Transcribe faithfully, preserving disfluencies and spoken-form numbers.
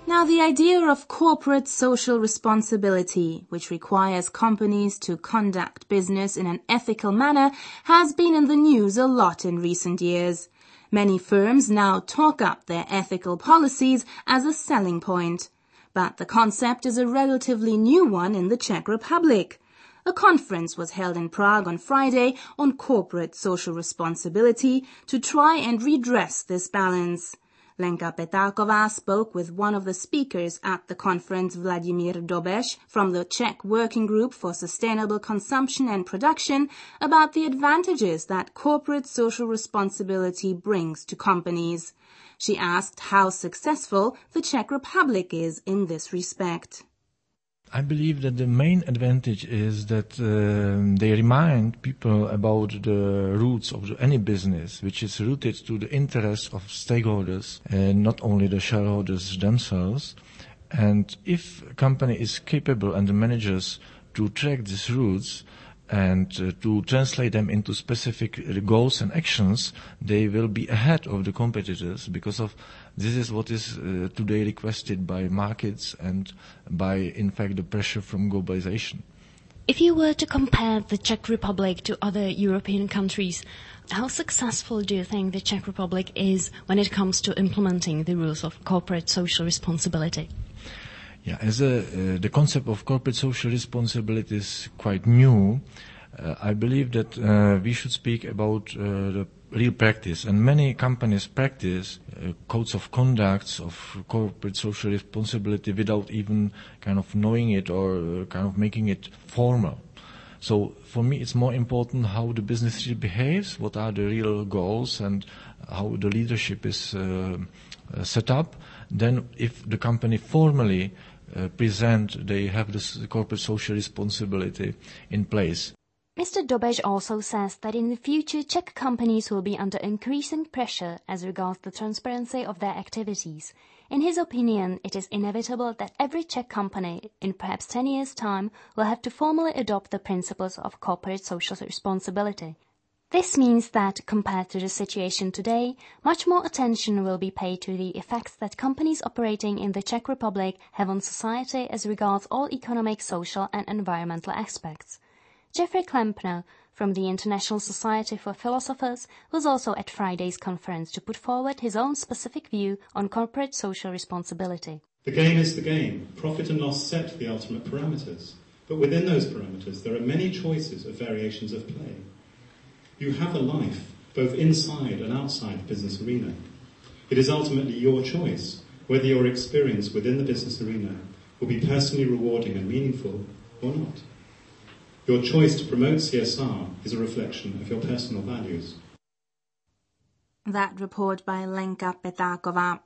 Now, the idea of corporate social responsibility, which requires companies to conduct business in an ethical manner, has been in the news a lot in recent years. Many firms now talk up their ethical policies as a selling point. But the concept is a relatively new one in the Czech Republic. A conference was held in Prague on Friday on corporate social responsibility to try and redress this balance. Lenka Petáková spoke with one of the speakers at the conference, Vladimír Dobeš, from the Czech Working Group for Sustainable Consumption and Production, about the advantages that corporate social responsibility brings to companies. She asked how successful the Czech Republic is in this respect. I believe that the main advantage is that uh, they remind people about the roots of any business, which is rooted to the interests of stakeholders and not only the shareholders themselves. And if a company is capable and the managers to track these roots and uh, to translate them into specific goals and actions, they will be ahead of the competitors, because of this is what is uh, today requested by markets and by, in fact, the pressure from globalization. If you were to compare the Czech Republic to other European countries, how successful do you think the Czech Republic is when it comes to implementing the rules of corporate social responsibility? Yeah, as a, uh, the concept of corporate social responsibility is quite new, uh, I believe that uh, we should speak about uh, the real practice. And many companies practice uh, codes of conduct of corporate social responsibility without even kind of knowing it or uh, kind of making it formal. So for me, it's more important how the business really behaves, what are the real goals, and how the leadership is uh, uh, set up. Then if the company formally uh, present, they have this corporate social responsibility in place. Mister Dobeš also says that in the future Czech companies will be under increasing pressure as regards the transparency of their activities. In his opinion, it is inevitable that every Czech company in perhaps ten years' time will have to formally adopt the principles of corporate social responsibility. This means that, compared to the situation today, much more attention will be paid to the effects that companies operating in the Czech Republic have on society as regards all economic, social and environmental aspects. Jeffrey Klempner from the International Society for Philosophers was also at Friday's conference to put forward his own specific view on corporate social responsibility. The game is the game. Profit and loss set the ultimate parameters. But within those parameters, there are many choices of variations of play. You have a life, both inside and outside the business arena. It is ultimately your choice whether your experience within the business arena will be personally rewarding and meaningful or not. Your choice to promote C S R is a reflection of your personal values. That report by Lenka Petáková.